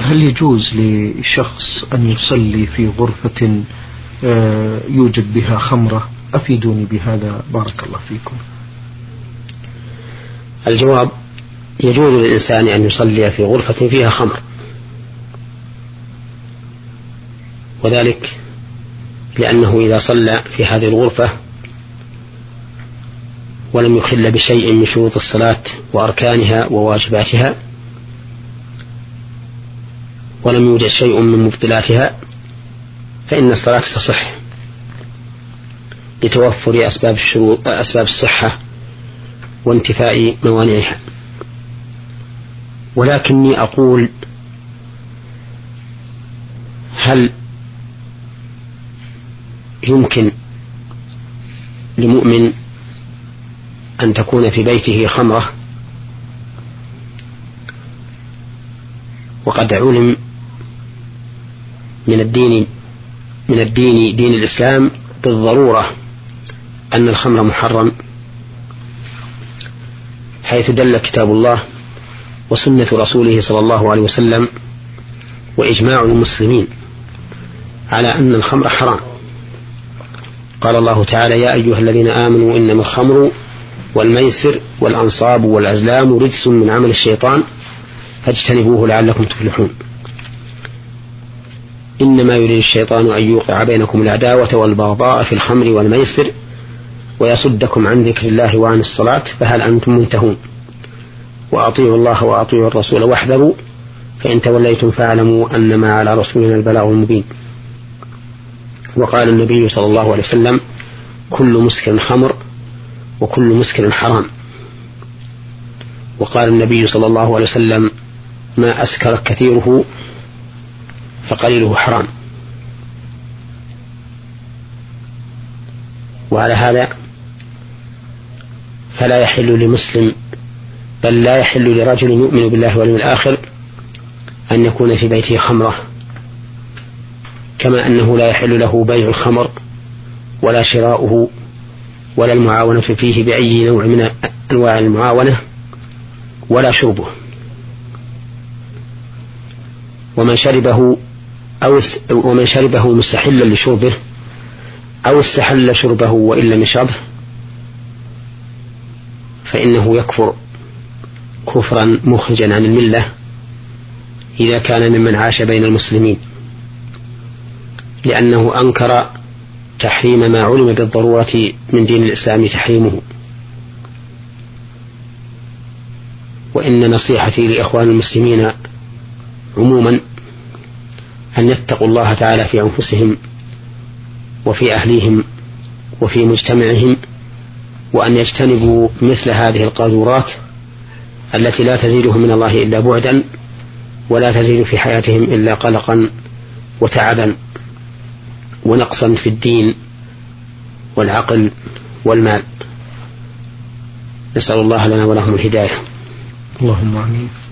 هل يجوز لشخص أن يصلي في غرفة يوجد بها خمرة؟ أفيدوني بهذا بارك الله فيكم. الجواب: يجوز للإنسان أن يصلي في غرفة فيها خمر، وذلك لأنه إذا صلى في هذه الغرفة ولم يخل بشيء من شروط الصلاة وأركانها وواجباتها، ولم يوجد شيء من مبطلاتها، فإن الصلاة تصح لتوفر أسباب الصحة وانتفاء موانعها. ولكني أقول: هل يمكن لمؤمن أن تكون في بيته خمرة؟ وقد علم من الدين دين الإسلام بالضرورة أن الخمر محرم، حيث دل كتاب الله وسنة رسوله صلى الله عليه وسلم وإجماع المسلمين على أن الخمر حرام. قال الله تعالى: يا أيها الذين آمنوا إنما الخمر والميسر والأنصاب والأزلام رجس من عمل الشيطان فاجتنبوه لعلكم تفلحون. إنما يريد الشيطان أن يوقع بينكم العداوة والبغضاء في الخمر والميسر ويصدكم عن ذكر الله وعن الصلاة فهل أنتم منتهون؟ وأطيعوا الله وأطيعوا الرسول واحذروا فإن توليتم فاعلموا أنما على رسولنا البلاغ المبين. وقال النبي صلى الله عليه وسلم: كل مسكر خمر وكل مسكر حرام. وقال النبي صلى الله عليه وسلم: ما أسكر كثيره فقليله حرام. وعلى هذا فلا يحل لمسلم، بل لا يحل لرجل يؤمن بالله واليوم الآخر أن يكون في بيته خمرة، كما أنه لا يحل له بيع الخمر ولا شراؤه ولا المعاونة فيه بأي نوع من أنواع المعاونة ولا شربه. ومن شربه مستحلا لشربه أو استحل شربه وإن لم يشربه فإنه يكفر كفرا مخرجا عن الملة إذا كان ممن عاش بين المسلمين، لأنه أنكر تحريم ما علم بالضرورة من دين الإسلام تحريمه. وإن نصيحتي لإخوان المسلمين عموما أن يتقوا الله تعالى في أنفسهم وفي أهليهم وفي مجتمعهم، وأن يجتنبوا مثل هذه القاذورات التي لا تزيدهم من الله إلا بعدا ولا تزيد في حياتهم إلا قلقا وتعبا ونقصا في الدين والعقل والمال. نسأل الله لنا ولهم الهداية. اللهم آمين.